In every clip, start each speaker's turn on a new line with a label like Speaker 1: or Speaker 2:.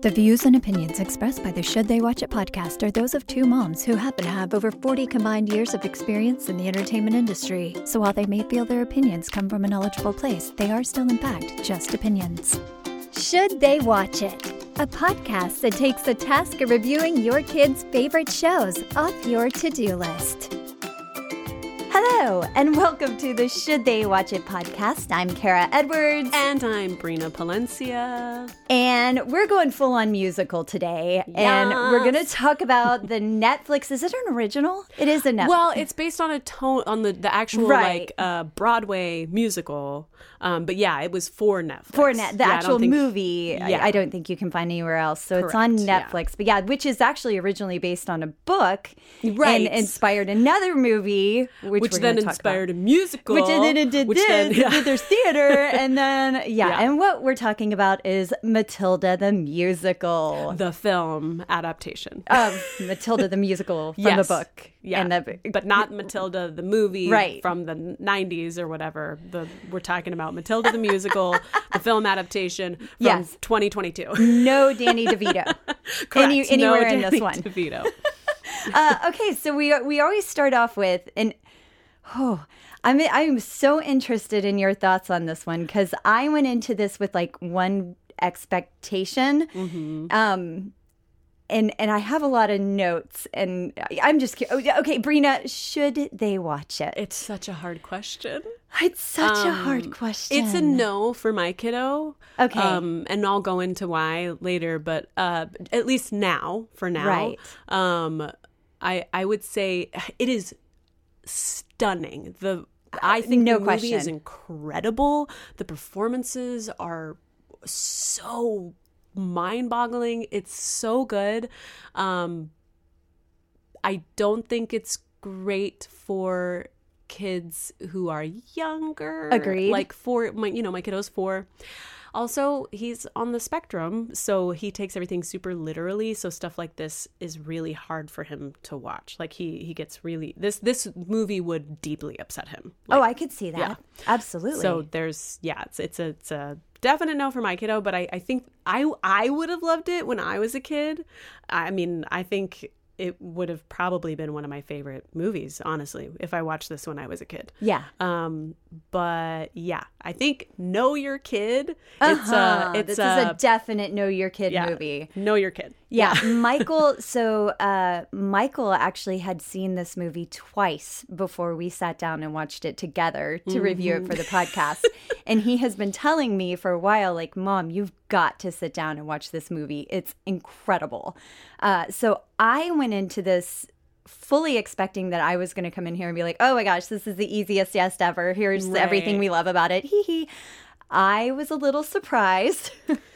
Speaker 1: The views and opinions expressed by the Should They Watch It podcast are those of two moms who happen to have over 40 combined years of experience in the entertainment industry. So while they may feel their opinions come from a knowledgeable place, they are still in fact just opinions. Should They Watch It? A podcast that takes the task of reviewing your kids' favorite shows off your to-do list. Hello, and welcome to the Should They Watch It podcast. I'm Kara Edwards.
Speaker 2: And I'm Brina Palencia.
Speaker 1: And we're going full-on musical today. Yes. And we're going to talk about the Netflix. Is it an original? It is a Netflix.
Speaker 2: Well, it's based on the actual Broadway musical. But yeah, it was for Netflix.
Speaker 1: The actual movie, I don't think you can find anywhere else. So Correct, it's on Netflix. Yeah. But yeah, which is actually originally based on a book. Right. And inspired another movie, which then
Speaker 2: inspired a musical.
Speaker 1: Which then it did there's theater. And then, and what we're talking about is Matilda the musical.
Speaker 2: The film adaptation.
Speaker 1: Of Matilda the musical from the book.
Speaker 2: Yeah, but not Matilda the movie from the 90s or whatever. We're talking about Matilda the musical, the film adaptation from 2022.
Speaker 1: No Danny DeVito.
Speaker 2: Correct.
Speaker 1: Anywhere
Speaker 2: no
Speaker 1: in this one.
Speaker 2: DeVito.
Speaker 1: Okay, so we always start off with I'm so interested in your thoughts on this one because I went into this with like one expectation. Mm-hmm. And I have a lot of notes, and I'm just okay. Brina, should they watch it?
Speaker 2: It's such a hard question.
Speaker 1: It's such a hard question.
Speaker 2: It's a no for my kiddo.
Speaker 1: Okay,
Speaker 2: and I'll go into why later, but at least for now,
Speaker 1: right?
Speaker 2: I would say it is stunning. I think the movie is incredible. The performances are so mind-boggling. It's so good. I don't think it's great for kids who are younger.
Speaker 1: Agreed.
Speaker 2: Like my kiddo's 4. Also, he's on the spectrum, so he takes everything super literally. So stuff like this is really hard for him to watch. Like he gets really this movie would deeply upset him. Like,
Speaker 1: I could see that. Yeah. Absolutely.
Speaker 2: So there's it's a definite no for my kiddo, but I think I would have loved it when I was a kid. I mean, I think it would have probably been one of my favorite movies, honestly, if I watched this when I was a kid.
Speaker 1: Yeah.
Speaker 2: But yeah, I think Know Your Kid.
Speaker 1: This is a definite Know Your Kid movie.
Speaker 2: Know Your Kid.
Speaker 1: Yeah. Michael. So Michael actually had seen this movie twice before we sat down and watched it together to review it for the podcast. And he has been telling me for a while, like, Mom, you've got to sit down and watch this movie. It's incredible. So I went into this fully expecting that I was going to come in here and be like, oh my gosh, this is the easiest yes ever. Here's everything we love about it. Hee hee. I was a little surprised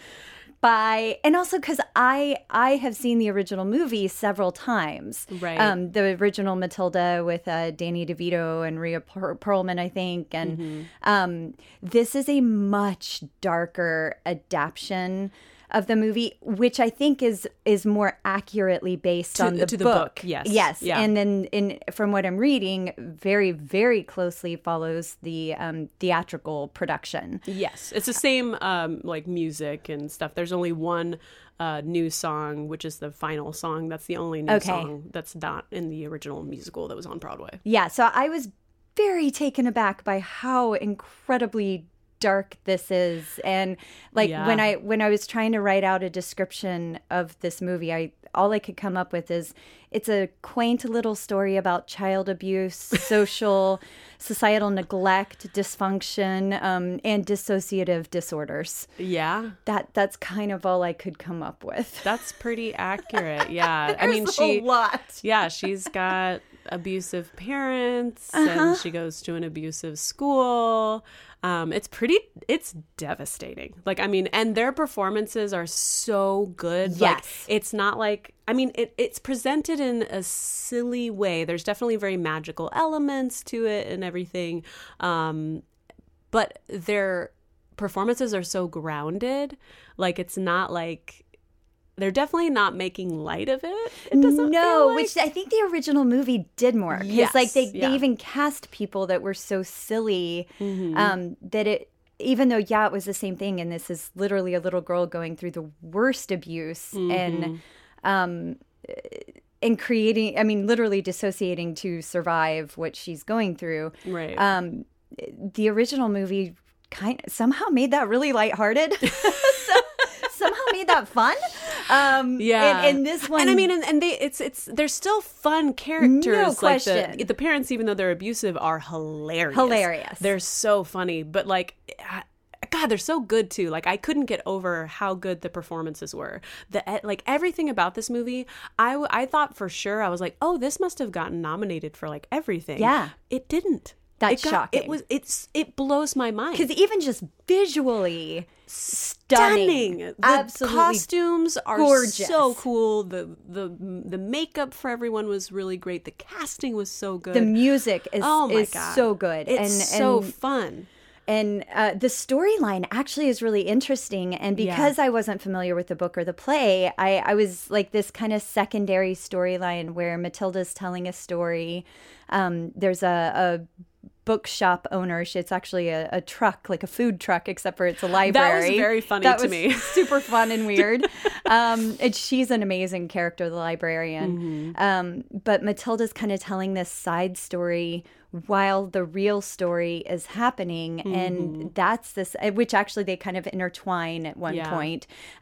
Speaker 1: and also because I have seen the original movie several times.
Speaker 2: Right.
Speaker 1: The original Matilda with Danny DeVito and Rhea Perlman, I think. And this is a much darker adaptation of the movie, which I think is more accurately based on the book.
Speaker 2: Yes. Yeah.
Speaker 1: And then from what I'm reading, very, very closely follows the theatrical production.
Speaker 2: Yes. It's the same like music and stuff. There's only one new song, which is the final song. That's the only new song that's not in the original musical that was on Broadway.
Speaker 1: Yeah. So I was very taken aback by how incredibly dark this is, and like when I was trying to write out a description of this movie, all I could come up with is it's a quaint little story about child abuse, societal neglect, dysfunction, and dissociative disorders.
Speaker 2: Yeah,
Speaker 1: that's kind of all I could come up with.
Speaker 2: That's pretty accurate. Yeah,
Speaker 1: I mean, a lot.
Speaker 2: Yeah, she's got abusive parents, and she goes to an abusive school. It's devastating. Like, I mean, and their performances are so good.
Speaker 1: Yes.
Speaker 2: Like, it's not like, I mean, it's presented in a silly way. There's definitely very magical elements to it and everything. But their performances are so grounded. Like, it's not like, they're definitely not making light of it. It doesn't feel like...
Speaker 1: which I think the original movie did more. Because they even cast people that were so silly that even though, yeah, it was the same thing, and this is literally a little girl going through the worst abuse and creating, I mean, literally dissociating to survive what she's going through.
Speaker 2: Right.
Speaker 1: The original movie somehow made that really lighthearted. Somehow made that fun. And this one,
Speaker 2: and I mean, and they're still fun characters.
Speaker 1: No question.
Speaker 2: Like the parents, even though they're abusive, are hilarious.
Speaker 1: Hilarious.
Speaker 2: They're so funny, but like, God, they're so good too. Like, I couldn't get over how good the performances were. Like everything about this movie, I thought for sure, I was like, oh, this must have gotten nominated for like everything.
Speaker 1: Yeah,
Speaker 2: it didn't.
Speaker 1: That's shocking.
Speaker 2: It blows my mind
Speaker 1: because even just visually stunning.
Speaker 2: Absolutely, the costumes are
Speaker 1: gorgeous.
Speaker 2: So cool. The makeup for everyone was really great. The casting was so good.
Speaker 1: The music is so good.
Speaker 2: It's so fun.
Speaker 1: And the storyline actually is really interesting. And because I wasn't familiar with the book or the play, I was like this kind of secondary storyline where Matilda's telling a story. There's a bookshop owner. It's actually a truck, like a food truck, except for it's a library.
Speaker 2: That was very funny to me.
Speaker 1: Super fun and weird. And she's an amazing character, the librarian. But Matilda's kind of telling this side story while the real story is happening. And that's this, which actually they kind of intertwine at one point.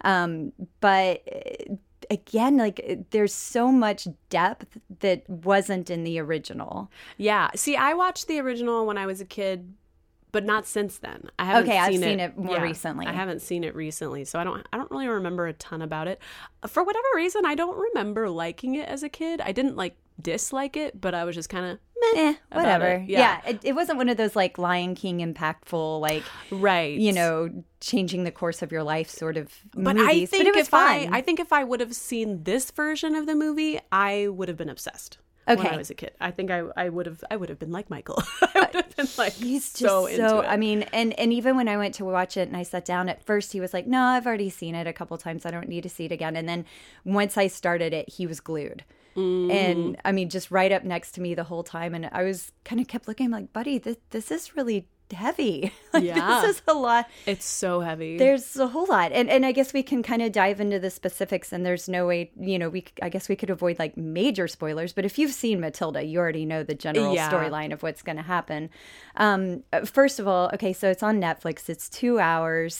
Speaker 1: But again, like there's so much depth that wasn't in the original.
Speaker 2: Yeah. See, I watched the original when I was a kid, but not since then. I've seen it more
Speaker 1: recently.
Speaker 2: I haven't seen it recently, so I don't really remember a ton about it. For whatever reason, I don't remember liking it as a kid. I didn't like dislike it, but I was just kind of
Speaker 1: whatever. It wasn't one of those like Lion King impactful, like,
Speaker 2: right,
Speaker 1: you know, changing the course of your life sort of
Speaker 2: but
Speaker 1: movies.
Speaker 2: I think
Speaker 1: but it was fun.
Speaker 2: I think if I would have seen this version of the movie, I would have been obsessed.
Speaker 1: Okay.
Speaker 2: When I was a kid, I think I would have been like Michael. I would have been like,
Speaker 1: he's just
Speaker 2: so into it.
Speaker 1: I mean, and even when I went to watch it and I sat down, at first he was like, "No, I've already seen it a couple times. I don't need to see it again." And then once I started it, he was glued. And I mean, just right up next to me the whole time. And I was kind of kept looking like, buddy, this is really heavy. Like, this is a lot.
Speaker 2: It's so heavy.
Speaker 1: There's a whole lot. And I guess we can kind of dive into the specifics, and there's no way, you know, I guess we could avoid like major spoilers, but if you've seen Matilda, you already know the general storyline of what's going to happen. First of all, okay, so it's on Netflix. It's 2 hours.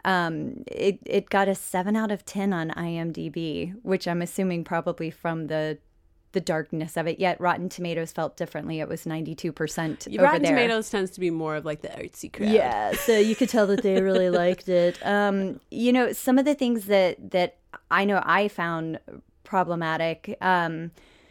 Speaker 1: It got a 7 out of 10 on IMDb, which I'm assuming probably from the darkness of it. Yet Rotten Tomatoes felt differently. It was 92% over
Speaker 2: Rotten
Speaker 1: there.
Speaker 2: Tomatoes tends to be more of like the artsy crowd.
Speaker 1: Yeah, so you could tell that they really liked it. You know, some of the things that I know I found problematic. I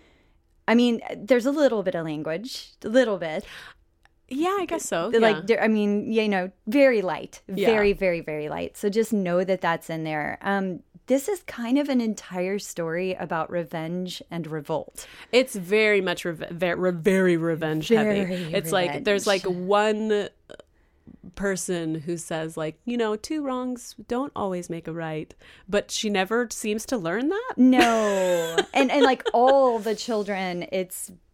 Speaker 1: mean, there's a little bit of language, a little bit.
Speaker 2: Yeah, I guess so.
Speaker 1: Like, I mean, you know, very light, very, very, very light. So just know that that's in there. This is kind of an entire story about revenge and revolt.
Speaker 2: It's very much very revenge heavy. It's like there's like one person who says like, you know, 2 wrongs don't always make a right, but she never seems to learn that.
Speaker 1: No, and like all the children, it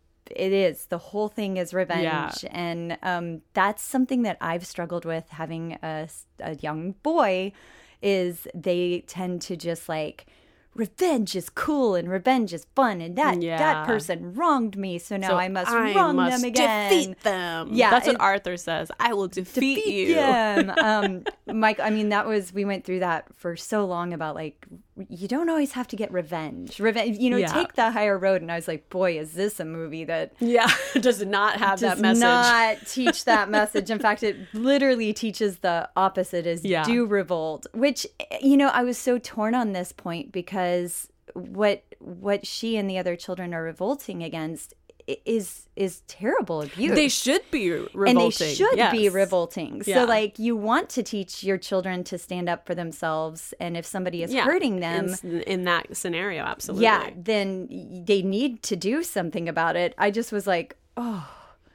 Speaker 1: is the whole thing is revenge, and that's something that I've struggled with having a young boy. Is they tend to just like, revenge is cool and revenge is fun, and that person wronged me, so now I must wrong them again.
Speaker 2: Defeat them.
Speaker 1: Yeah,
Speaker 2: that's what Arthur says. I will defeat you.
Speaker 1: Them. Mike, I mean, we went through that for so long about like, you don't always have to get revenge, you know, take the higher road. And I was like, boy, is this a movie that
Speaker 2: does not have that message.
Speaker 1: Does not teach that message. In fact, it literally teaches the opposite, is do revolt, which, you know, I was so torn on this point because what she and the other children are revolting against is terrible abuse.
Speaker 2: They should be revolting.
Speaker 1: And they should be revolting. So, like, you want to teach your children to stand up for themselves, and if somebody is hurting them...
Speaker 2: In that scenario, absolutely.
Speaker 1: Yeah, then they need to do something about it. I just was like, oh,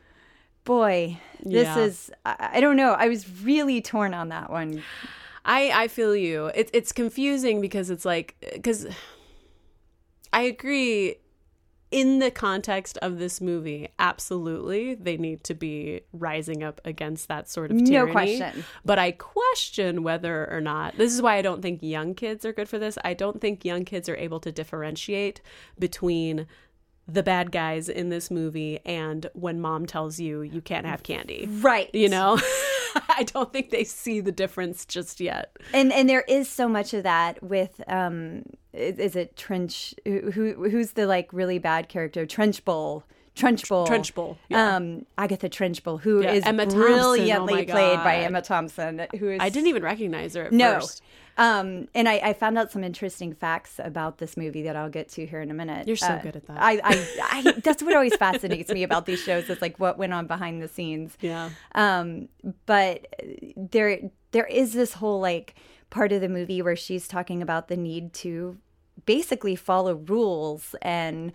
Speaker 1: boy, this is... I don't know. I was really torn on that one.
Speaker 2: I feel you. It's confusing because it's like... Because I agree... in the context of this movie, absolutely, they need to be rising up against that sort of tyranny.
Speaker 1: No question.
Speaker 2: But I question whether or not, this is why I don't think young kids are good for this. I don't think young kids are able to differentiate between the bad guys in this movie and when mom tells you you can't have candy.
Speaker 1: Right.
Speaker 2: You know? I don't think they see the difference just yet.
Speaker 1: And there is so much of that with is it Trench who's the like really bad character? Trunchbull.
Speaker 2: Yeah.
Speaker 1: Agatha Trunchbull, who is
Speaker 2: Emma Thompson.
Speaker 1: brilliantly played by
Speaker 2: God.
Speaker 1: Emma Thompson, who is
Speaker 2: I didn't even recognize her at
Speaker 1: no.
Speaker 2: first.
Speaker 1: And I found out some interesting facts about this movie that I'll get to here in a minute.
Speaker 2: You're so good at that.
Speaker 1: I that's what always fascinates me about these shows is like what went on behind the scenes.
Speaker 2: Yeah.
Speaker 1: But there is this whole like part of the movie where she's talking about the need to basically follow rules and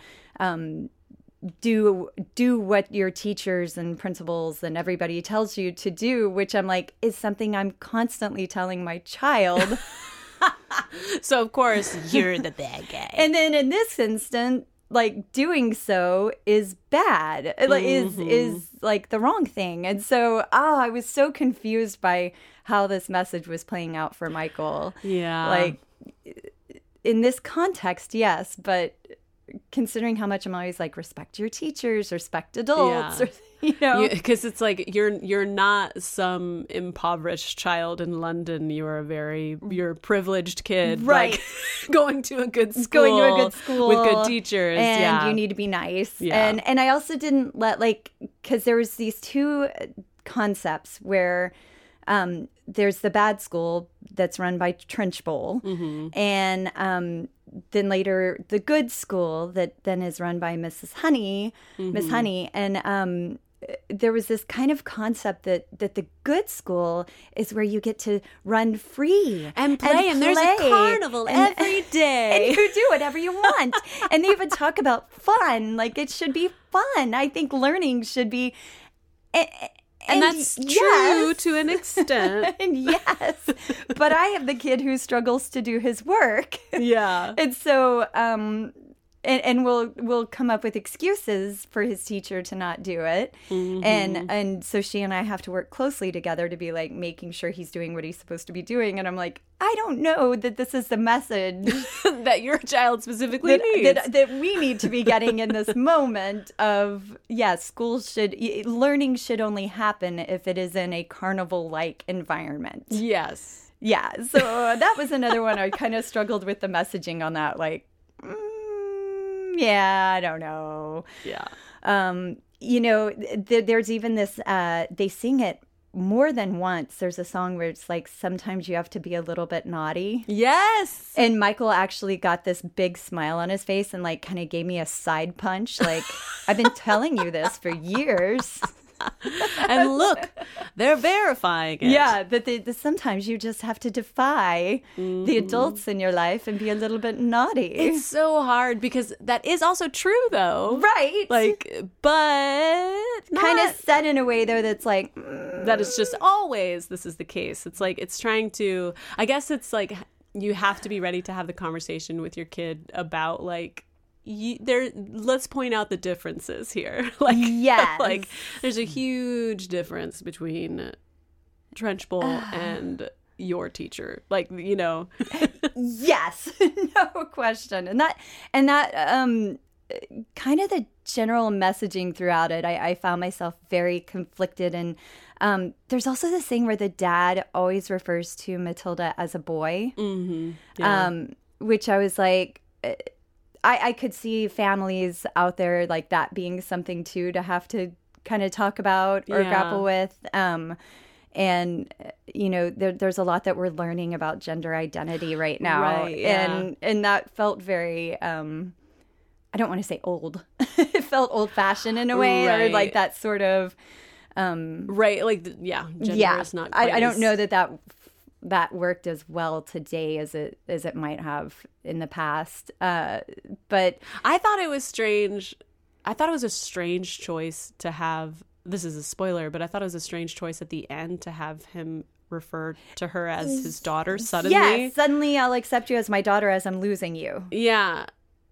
Speaker 1: do what your teachers and principals and everybody tells you to do, which I'm like is something I'm constantly telling my child.
Speaker 2: So of course you're the bad guy.
Speaker 1: And then in this instant, like doing so is bad, like is like the wrong thing. And so I was so confused by how this message was playing out for Michael.
Speaker 2: Yeah.
Speaker 1: Like in this context, yes, but considering how much I'm always like respect your teachers, respect adults,
Speaker 2: Yeah.
Speaker 1: or, you know,
Speaker 2: because it's like you're not some impoverished child in London. You're a privileged kid,
Speaker 1: Right.
Speaker 2: Like, going to a good school, with good teachers,
Speaker 1: and
Speaker 2: yeah.
Speaker 1: you need to be nice.
Speaker 2: Yeah.
Speaker 1: And I also didn't let because there was these two concepts where there's the bad school that's run by Trunchbull, and then later the good school that then is run by Miss Honey, and there was this kind of concept that the good school is where you get to run free
Speaker 2: and play, and there's a carnival every day,
Speaker 1: and you do whatever you want. And they even talk about fun, like it should be fun. I think learning should be.
Speaker 2: And that's true to an extent.
Speaker 1: And yes, but I have the kid who struggles to do his work.
Speaker 2: Yeah.
Speaker 1: And so, and we'll come up with excuses for his teacher to not do it. And so she and I have to work closely together to be like making sure he's doing what he's supposed to be doing. And I'm like, I don't know that this is the message
Speaker 2: that your child specifically needs.
Speaker 1: That we need to be getting in this moment of, learning should only happen if it is in a carnival-like environment.
Speaker 2: Yes.
Speaker 1: Yeah. So that was another one I kind of struggled with the messaging on that. Like, I don't know.
Speaker 2: Yeah.
Speaker 1: You know, there's even this, they sing it more than once. There's a song where it's like, sometimes you have to be a little bit naughty.
Speaker 2: Yes.
Speaker 1: And Michael actually got this big smile on his face and like kind of gave me a side punch. Like, I've been telling you this for years.
Speaker 2: And look, they're verifying it.
Speaker 1: Yeah, that sometimes you just have to defy the adults in your life and be a little bit naughty.
Speaker 2: It's so hard because that is also true, though.
Speaker 1: Right.
Speaker 2: Like, but
Speaker 1: kind of said in a way, though, that's like...
Speaker 2: that is just always this is the case. It's like it's trying to... I guess it's like you have to be ready to have the conversation with your kid about, like... let's point out the differences here. Like,
Speaker 1: yes.
Speaker 2: Like there's a huge difference between Trunchbull and your teacher. Like, you know.
Speaker 1: Yes, no question. And that kind of the general messaging throughout it, I found myself very conflicted. And there's also this thing where the dad always refers to Matilda as a boy,
Speaker 2: Yeah.
Speaker 1: Which I was like, I could see families out there like that being something too to have to kind of talk about or grapple with. And, you know, there's a lot that we're learning about gender identity right now.
Speaker 2: Right, yeah.
Speaker 1: And that felt very, I don't want to say old. It felt old fashioned in a way, or like that sort of.
Speaker 2: Right. Like, gender is not quite
Speaker 1: I don't know that worked as well today as it might have in the past. But
Speaker 2: I thought it was strange. I thought it was a strange choice to have, this is a spoiler, but I thought it was a strange choice at the end to have him refer to her as his daughter suddenly.
Speaker 1: Yes, suddenly I'll accept you as my daughter as I'm losing you.
Speaker 2: Yeah.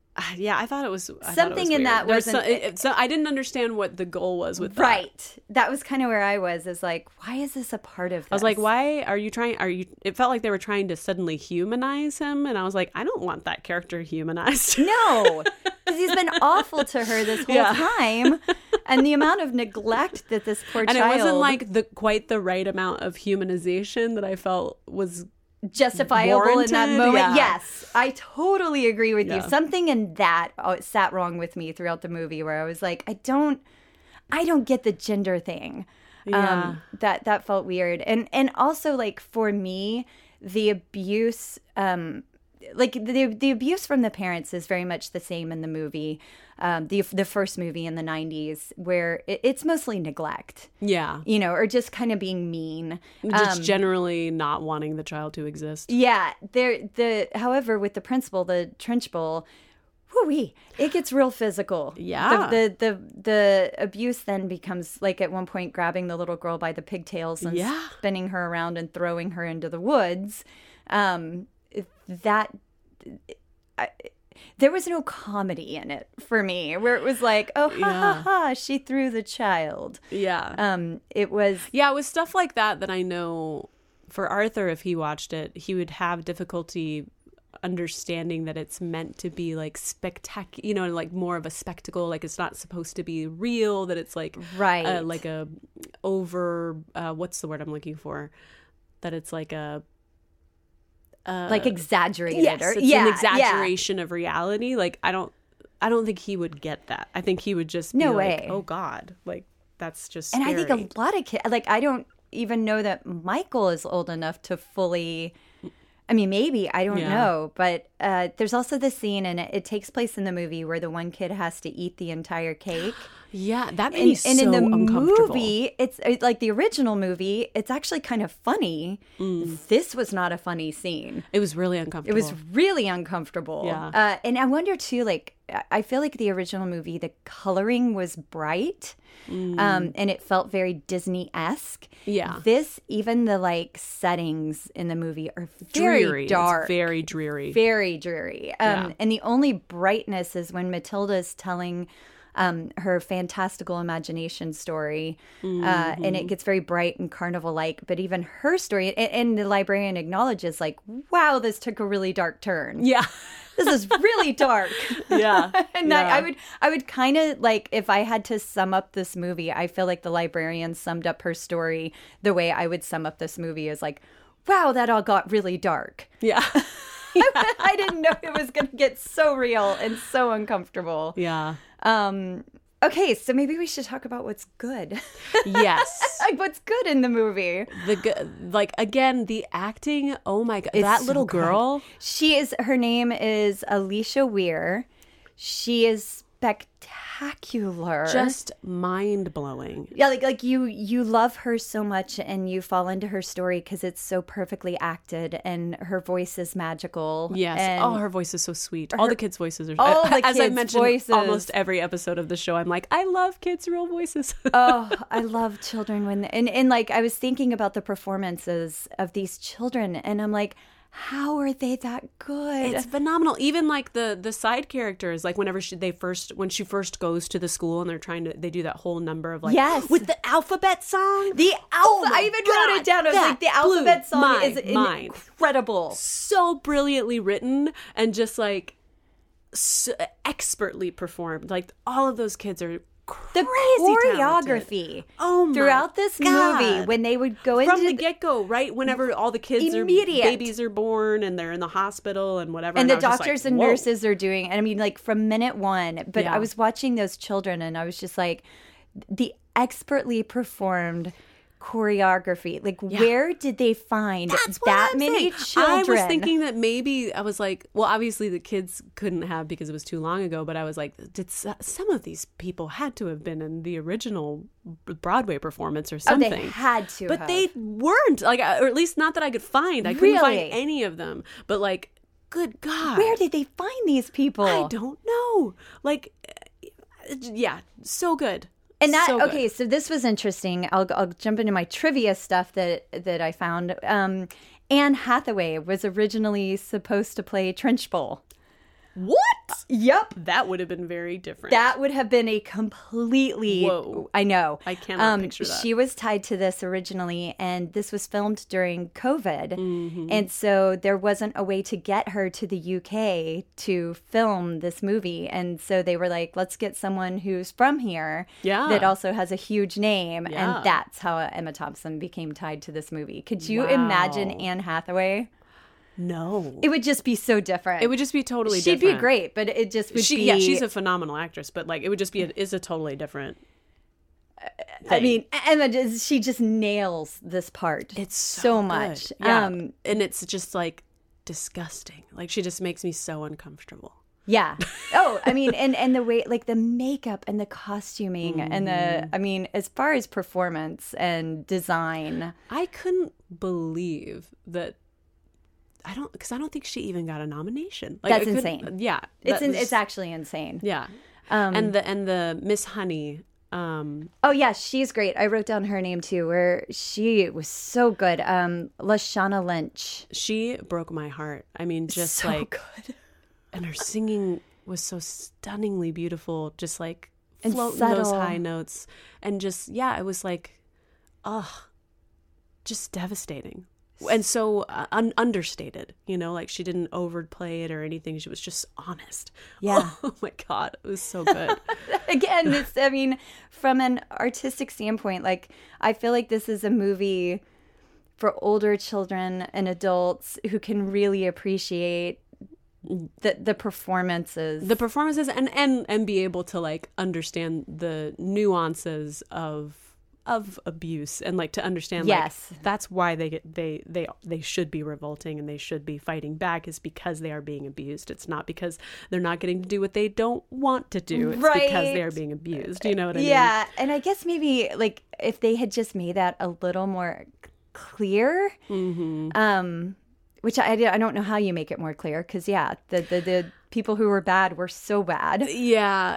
Speaker 2: Yeah, I thought it was
Speaker 1: something in that wasn't.
Speaker 2: So I didn't understand what the goal was with that.
Speaker 1: Right. That was kind of where I was. Is like, why is this a part of this?
Speaker 2: I was like, why are you trying? It felt like they were trying to suddenly humanize him, and I was like, I don't want that character humanized.
Speaker 1: No, because he's been awful to her this whole time, and the amount of neglect that this poor child.
Speaker 2: And it wasn't like quite the right amount of humanization that I felt was
Speaker 1: justifiable
Speaker 2: warranted.
Speaker 1: In that moment.
Speaker 2: Yeah.
Speaker 1: Yes, I totally agree with you. Something in that sat wrong with me throughout the movie, where I was like, I don't get the gender thing. That felt weird, and also like for me, the abuse, like the abuse from the parents is very much the same in the movie. The first movie in the 90s, where it's mostly neglect. Yeah. Or just kind of being mean.
Speaker 2: Just generally not wanting the child to exist.
Speaker 1: Yeah. However, with the principal, the Trunchbull, whoo-wee, it gets real physical.
Speaker 2: Yeah.
Speaker 1: The abuse then becomes, like, at one point grabbing the little girl by the pigtails and spinning her around and throwing her into the woods. There was no comedy in it for me, where it was like, oh, ha, ha, she threw the child. Yeah. It was
Speaker 2: stuff like that I know for Arthur, if he watched it, he would have difficulty understanding that it's meant to be like spectacular, like more of a spectacle, like it's not supposed to be real, that it's like like a over what's the word I'm looking for, that it's like a
Speaker 1: like exaggerated.
Speaker 2: Yes, it's an exaggeration of reality. Like I don't think he would get that. I think he would just be like, oh God, like that's just scary.
Speaker 1: And I think a lot of kids, like I don't even know that Michael is old enough to fully, I mean, maybe, I don't know. But there's also the scene, and it takes place in the movie, where the one kid has to eat the entire cake.
Speaker 2: Yeah, that made me so uncomfortable.
Speaker 1: And in the movie, it's like the original movie, it's actually kind of funny. This was not a funny scene.
Speaker 2: It was really uncomfortable.
Speaker 1: It was really uncomfortable. Yeah. And I wonder, too, like, I feel like the original movie, the coloring was bright. And it felt very Disney-esque. Yeah. This, even the like settings in the movie are very
Speaker 2: dreary.
Speaker 1: dark.
Speaker 2: It's very dreary.
Speaker 1: Very dreary. And the only brightness is when Matilda's telling her fantastical imagination story, and it gets very bright and carnival-like. But even her story, and the librarian acknowledges, like, wow, this took a really dark turn. Yeah. This is really dark. Yeah. And I would kind of, like, if I had to sum up this movie, I feel like the librarian summed up her story the way I would sum up this movie, is like, wow, that all got really dark. Yeah. I didn't know it was going to get so real and so uncomfortable. Yeah. Okay, so maybe we should talk about what's good. Yes. Like, what's good in the movie.
Speaker 2: Like, again, the acting, oh my God. That little girl.
Speaker 1: Her name is Alicia Weir. She is spectacular.
Speaker 2: Just mind-blowing.
Speaker 1: Yeah, like you love her so much, and you fall into her story because it's so perfectly acted, and her voice is magical.
Speaker 2: Yes. Her voice is so sweet. All the kids' voices are as I mentioned, voices. Almost every episode of the show, I'm like, I love kids' real voices.
Speaker 1: Oh, I love children and like I was thinking about the performances of these children, and I'm like, how are they that good?
Speaker 2: It's phenomenal. Even like the side characters, like whenever when she first goes to the school, and they do that whole number of like, with the alphabet song.
Speaker 1: I even wrote it down. I was like, the alphabet song is incredible.
Speaker 2: So brilliantly written, and just like so expertly performed. Like all of those kids are the
Speaker 1: choreography throughout this movie, when they would go
Speaker 2: from the get-go, right? Whenever all the babies are born, and they're in the hospital and whatever,
Speaker 1: and the doctors and nurses are doing, and I mean, like from minute one. But I was watching those children, and I was just like, the expertly performed choreography. Like, where did they find that many children?
Speaker 2: I was thinking that maybe, I was like, well, obviously the kids couldn't have because it was too long ago, but I was like, some of these people had to have been in the original Broadway performance or something.
Speaker 1: Oh, they had to
Speaker 2: but they weren't, like, or at least not that I could find. I couldn't find any of them. But like, good God.
Speaker 1: Where did they find these people?
Speaker 2: I don't know. Like, yeah, so good.
Speaker 1: And so this was interesting. I'll jump into my trivia stuff that I found. Anne Hathaway was originally supposed to play Trunchbull.
Speaker 2: What?
Speaker 1: Yep.
Speaker 2: That would have been very different.
Speaker 1: That would have been a completely...
Speaker 2: Whoa.
Speaker 1: I know.
Speaker 2: I cannot picture that.
Speaker 1: She was tied to this originally, and this was filmed during COVID. And so there wasn't a way to get her to the UK to film this movie. And so they were like, let's get someone who's from here that also has a huge name.
Speaker 2: Yeah.
Speaker 1: And that's how Emma Thompson became tied to this movie. Could you imagine Anne Hathaway?
Speaker 2: No.
Speaker 1: It would just be so different.
Speaker 2: It would just be totally
Speaker 1: She'd
Speaker 2: different.
Speaker 1: be great, but it just would be...
Speaker 2: Yeah, she's a phenomenal actress, but like it would just be is a totally different thing.
Speaker 1: I mean, Emma, she just nails this part.
Speaker 2: It's
Speaker 1: so much.
Speaker 2: Yeah. And it's just like disgusting. Like she just makes me so uncomfortable.
Speaker 1: Yeah. Oh, I mean, and the way, like the makeup and the costuming and I mean, as far as performance and design.
Speaker 2: I couldn't believe that. Because I don't think she even got a nomination. Like,
Speaker 1: that's insane.
Speaker 2: Yeah,
Speaker 1: It's actually insane.
Speaker 2: Yeah, and the Miss Honey.
Speaker 1: Oh yeah, she's great. I wrote down her name too, where she was so good. Lashana Lynch.
Speaker 2: She broke my heart. I mean, just
Speaker 1: so
Speaker 2: like
Speaker 1: good.
Speaker 2: And her singing was so stunningly beautiful. Just like
Speaker 1: and
Speaker 2: floating
Speaker 1: subtle.
Speaker 2: those high notes, and just it was like, just devastating. And so understated, like she didn't overplay it or anything. She was just honest.
Speaker 1: Yeah.
Speaker 2: Oh my God. It was so good.
Speaker 1: Again, I mean, from an artistic standpoint, like I feel like this is a movie for older children and adults who can really appreciate the performances.
Speaker 2: The performances and be able to like understand the nuances of abuse and like to understand like that's why they should be revolting and they should be fighting back is because they are being abused. It's not because they're not getting to do what they don't want to do. It's because they are being abused. You know what I mean?
Speaker 1: Yeah. And I guess maybe like if they had just made that a little more clear, which I don't know how you make it more clear because the people who were bad were so bad.
Speaker 2: Yeah,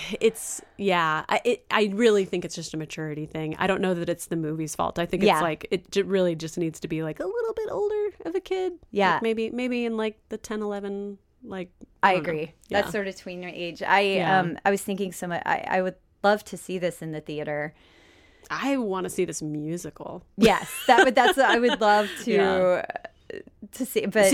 Speaker 2: I really think it's just a maturity thing. I don't know that it's the movie's fault. I think it's like it really just needs to be like a little bit older of a kid.
Speaker 1: Yeah,
Speaker 2: like maybe in like the 10, 11, like
Speaker 1: I agree. Yeah. That's sort of tweener age. I was thinking so much. I would love to see this in the theater.
Speaker 2: I want to see this musical.
Speaker 1: Yes, that's I would love to. Yeah. To see, but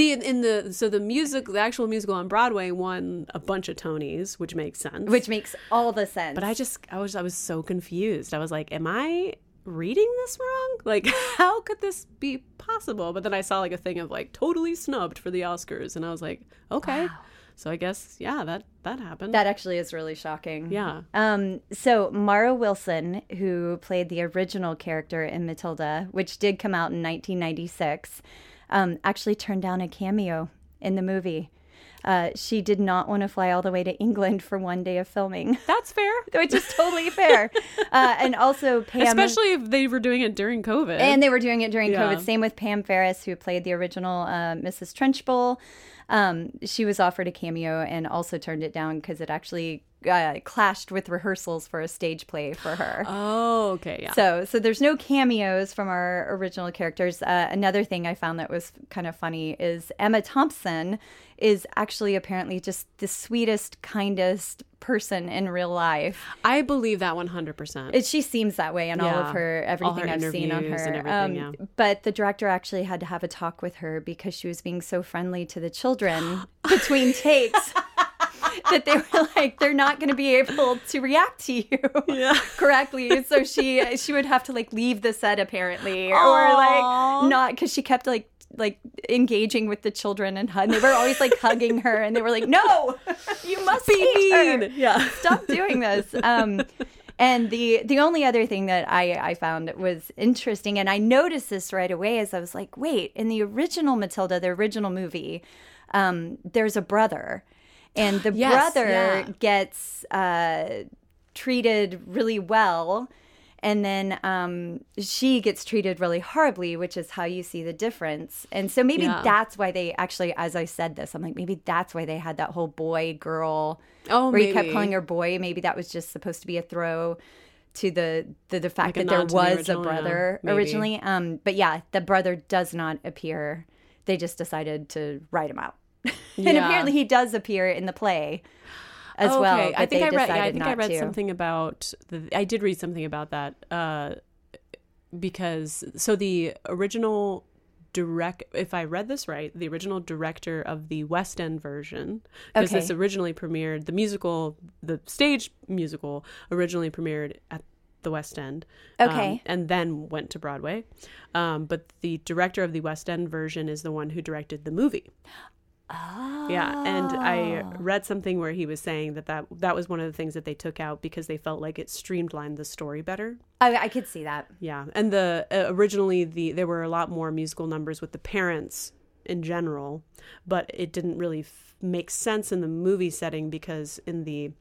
Speaker 2: the actual musical on Broadway won a bunch of Tonys, which makes sense.
Speaker 1: Which makes all the sense.
Speaker 2: But I was so confused. I was like, am I reading this wrong? Like, how could this be possible? But then I saw like a thing of like totally snubbed for the Oscars, and I was like, okay. Wow. So I guess that happened.
Speaker 1: That actually is really shocking.
Speaker 2: Yeah.
Speaker 1: So Mara Wilson, who played the original character in Matilda, which did come out in 1996. Actually turned down a cameo in the movie. She did not want to fly all the way to England for one day of filming.
Speaker 2: That's fair.
Speaker 1: Which is totally fair. And also Pam...
Speaker 2: Especially if they were doing it during COVID.
Speaker 1: And they were doing it during COVID. Same with Pam Ferris, who played the original Mrs. Trunchbull. She was offered a cameo and also turned it down because it actually clashed with rehearsals for a stage play for her.
Speaker 2: Oh, okay, yeah.
Speaker 1: So there's no cameos from our original characters. Another thing I found that was kind of funny is Emma Thompson is actually apparently just the sweetest, kindest person in real life.
Speaker 2: I believe that 100%.
Speaker 1: She seems that way in all of everything I've seen on her.
Speaker 2: And everything,
Speaker 1: but the director actually had to have a talk with her because she was being so friendly to the children between takes. That they were like, they're not going to be able to react to you correctly. So she would have to like leave the set apparently, or like not, because she kept like engaging with the children and they were always like hugging her, and they were like, no, you must hate her. Yeah, stop doing this. And the only other thing that I found was interesting, and I noticed this right away, as I was like, wait, in the original Matilda, the original movie, there's a brother. And the brother gets treated really well, and then she gets treated really horribly, which is how you see the difference. And so maybe that's why they actually, as I said this, I'm like, maybe that's why they had that whole boy-girl where he kept calling her boy. Maybe that was just supposed to be a throw to the fact that there was a brother originally. But yeah, the brother does not appear. They just decided to write him out. And apparently he does appear in the play as well.
Speaker 2: I think I read. Yeah, I think I read
Speaker 1: to.
Speaker 2: something about. I did read something about that because the original if I read this right, the original director of the West End version, because this originally premiered the stage musical originally premiered at the West End, and then went to Broadway. But the director of the West End version is the one who directed the movie.
Speaker 1: Oh.
Speaker 2: Yeah, and I read something where he was saying that was one of the things that they took out because they felt like it streamlined the story better.
Speaker 1: I could see that.
Speaker 2: Yeah, and originally there were a lot more musical numbers with the parents in general, but it didn't really make sense in the movie setting because in the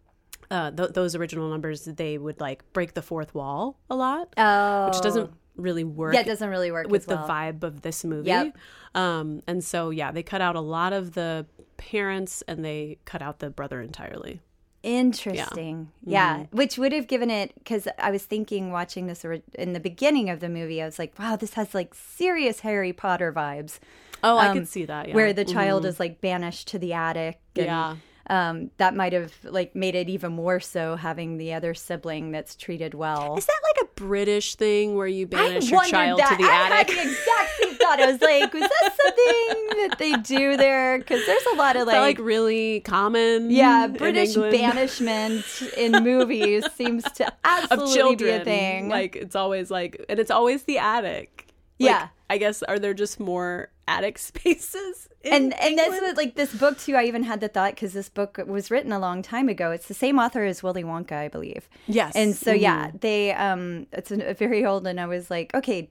Speaker 2: those original numbers they would like break the fourth wall a lot, which doesn't really work.
Speaker 1: Yeah, it doesn't really work
Speaker 2: with the vibe of this movie.
Speaker 1: Yep.
Speaker 2: And so they cut out a lot of the parents and they cut out the brother entirely.
Speaker 1: Interesting. Yeah. Which would have given it, because I was thinking watching this in the beginning of the movie, I was like, wow, this has like serious Harry Potter vibes.
Speaker 2: Oh, I could see that. Yeah.
Speaker 1: Where the child is like banished to the attic. And, that might have like made it even more so having the other sibling that's treated well.
Speaker 2: Is that like a British thing where you banish your child to the attic?
Speaker 1: I had the exact same thought. I was like, was that something that they do there? Because there's a lot of like
Speaker 2: really common.
Speaker 1: Yeah, British banishment in movies seems to absolutely be a thing.
Speaker 2: Like it's always and it's always the attic.
Speaker 1: Yeah.
Speaker 2: I guess, are there just more attic spaces?
Speaker 1: And that's what, like, this book, too, I even had the thought, because this book was written a long time ago. It's the same author as Willy Wonka, I believe.
Speaker 2: Yes.
Speaker 1: And so, they, it's very old, and I was like, okay,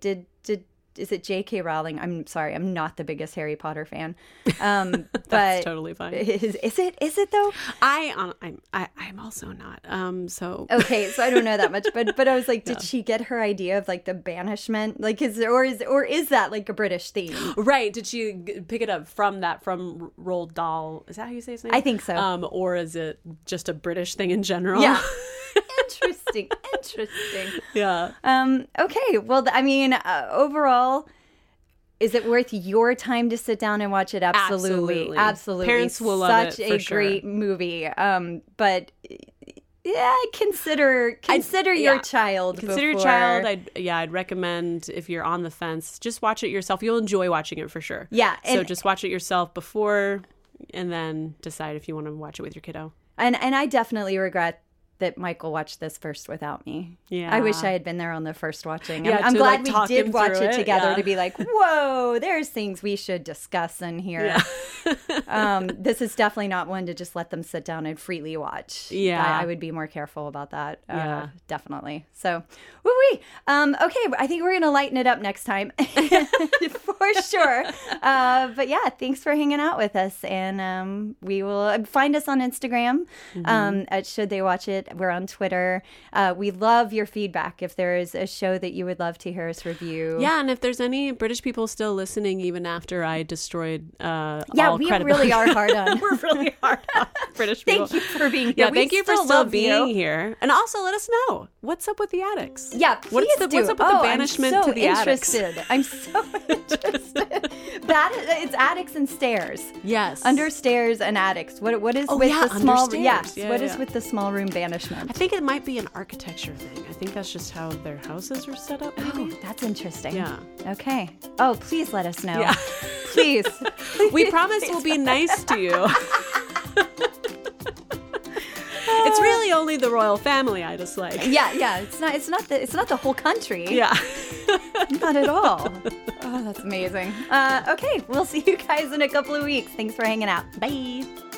Speaker 1: is it J.K. Rowling? I'm sorry, I'm not the biggest Harry Potter fan.
Speaker 2: That's
Speaker 1: but
Speaker 2: totally fine.
Speaker 1: Is it though?
Speaker 2: I'm also not. So
Speaker 1: okay, so I don't know that much, but I was like, did she get her idea of like the banishment? Like, is that like a British theme?
Speaker 2: Right? Did she pick it up from Roald Dahl? Is that how you say his name?
Speaker 1: I think so.
Speaker 2: Or is it just a British thing in general?
Speaker 1: Yeah. Interesting.
Speaker 2: Yeah.
Speaker 1: Okay. Well, I mean, overall, is it worth your time to sit down and watch it? Absolutely.
Speaker 2: Parents will love it.
Speaker 1: Such a great movie. But yeah, consider your child.
Speaker 2: Consider your child. I'd recommend, if you're on the fence, just watch it yourself. You'll enjoy watching it for sure.
Speaker 1: Yeah.
Speaker 2: So just watch it yourself before, and then decide if you want to watch it with your kiddo.
Speaker 1: And I definitely regret that Michael watched this first without me. Yeah. I wish I had been there on the first watching.
Speaker 2: Yeah,
Speaker 1: I'm glad
Speaker 2: like,
Speaker 1: we did watch it together to be like, whoa, there's things we should discuss in here. Yeah. This is definitely not one to just let them sit down and freely watch.
Speaker 2: Yeah.
Speaker 1: I would be more careful about that. Definitely. So, woo-wee. Okay, I think we're going to lighten it up next time. For sure. But yeah, thanks for hanging out with us. And we will find us on Instagram at Should They Watch It. We're on Twitter. We love your feedback. If there is a show that you would love to hear us review.
Speaker 2: Yeah, and if there's any British people still listening, even after I destroyed all credibility.
Speaker 1: Really are hard on.
Speaker 2: We're really hard on British people.
Speaker 1: Thank you for being here.
Speaker 2: Yeah, thank you for still being here. And also let us know, what's up with the attics?
Speaker 1: Yeah, please do.
Speaker 2: What's up with the banishment to the attics?
Speaker 1: I'm so interested. It's attics and stairs.
Speaker 2: Yes.
Speaker 1: Under stairs and attics. What is with the small
Speaker 2: stairs.
Speaker 1: Yes.
Speaker 2: Yeah,
Speaker 1: what is with the small room banishment?
Speaker 2: I think it might be an architecture thing. I think that's just how their houses are set up. Maybe.
Speaker 1: Oh, that's interesting.
Speaker 2: Yeah.
Speaker 1: Okay. Oh, please let us know.
Speaker 2: Yeah.
Speaker 1: Please.
Speaker 2: We promise we'll be nice to you. It's really only the royal family I dislike.
Speaker 1: Yeah. It's not the whole country.
Speaker 2: Yeah.
Speaker 1: Not at all. Oh, that's amazing. Okay, we'll see you guys in a couple of weeks. Thanks for hanging out. Bye.